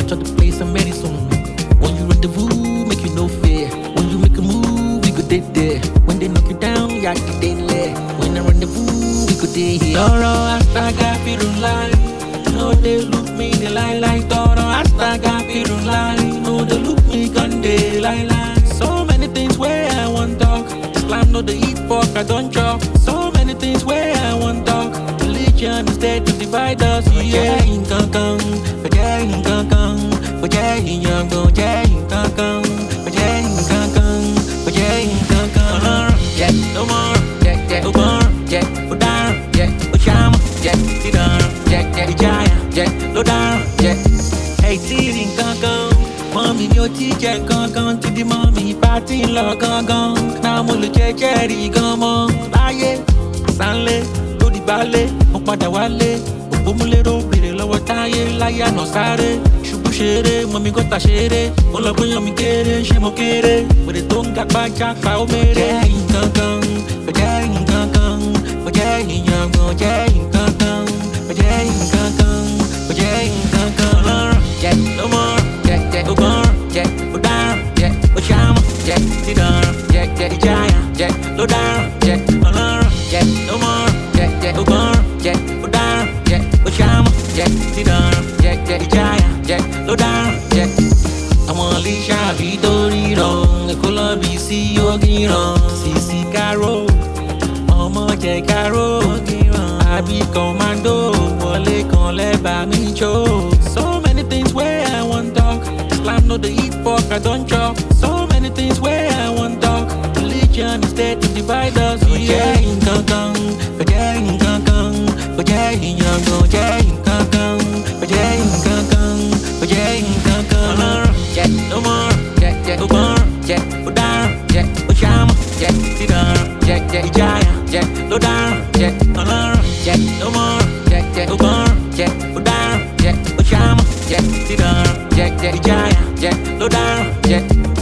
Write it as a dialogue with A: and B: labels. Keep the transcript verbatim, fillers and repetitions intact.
A: touch the place I'm ready soon. When you rendezvous, make you no fear. When you make a move, we go dead there. When they knock you down, yeah, you dead there. When I rendezvous, we go dead here. Toro astaga firulai, no they look me they lie like Toro astaga firulai, no they look me gun they lie lie. So many things where I want talk. Islam no the eat pork, I don't chop. So many things where I want talk. Religion is there to divide us. Yeah, in kang but yeah, in kang but yeah, in young go, yeah, in kang but yeah, in kang but yeah, in kang yeah, no more, yeah, yeah, no more, yeah, go down, yeah, go shama, yeah, sit down, yeah, yeah, jaya, yeah, low down, yeah. Hey, sit in kang. Mommy, your teacher gone gone to the mommy party lọ gangan. Now mo lo jẹjẹrì gan mọ́. Láyé, sánlé, lórí balẹ̀, mo padà wálé. Òpómúlérò bèrè lọ́wọ́ táyé láyé àná sáré. Ṣubú ṣeré, mọ̀mí gọ́tà ṣeré. Mo lọ gbóyàn mi kéré, ṣé mo kéré? Wèrè tó ń gapá jápa ó méré. Jẹ́ nǹkan kan, jẹ́ nǹkan kan, jẹ́ ìyàngàn, jẹ́ nǹkan kan, jẹ́ nǹkan kan, jẹ́ nǹkan kan lọ́rùn. Jẹ́ no more. Yeah, go burn, yeah, go down, yeah, go shama, yeah, sit down, yeah, yeah, the giant, yeah, low down, yeah, alone, yeah, no more, yeah, yeah, go burn, yeah, go down, yeah, go shama, yeah, sit down, yeah, yeah, the giant, yeah, low down, yeah. I want to shop, Vitori wrong, the color B C Yogi wrong, C C Caro, Omo J Caro, I be commando, Wale con le ba mi cho. So many things where I want talk. Islam no the eat pork, I don't chop. So many things where I want talk. Religion is there to divide us. Yeah, in kang kang, yeah, in kang kang, yeah, in young go, yeah, in kang kang, yeah, in kang kang, yeah, in kang kang. Yeah, no more, yeah, yeah, go burn, yeah, go down, yeah, go shama, yeah, sit down, yeah, yeah, giant, yeah, low down, yeah, alone, yeah, no more, yeah, yeah, go burn, yeah, go down, yeah, go shama, yeah, sit down, yeah, yeah, giant, yeah, low down, yeah.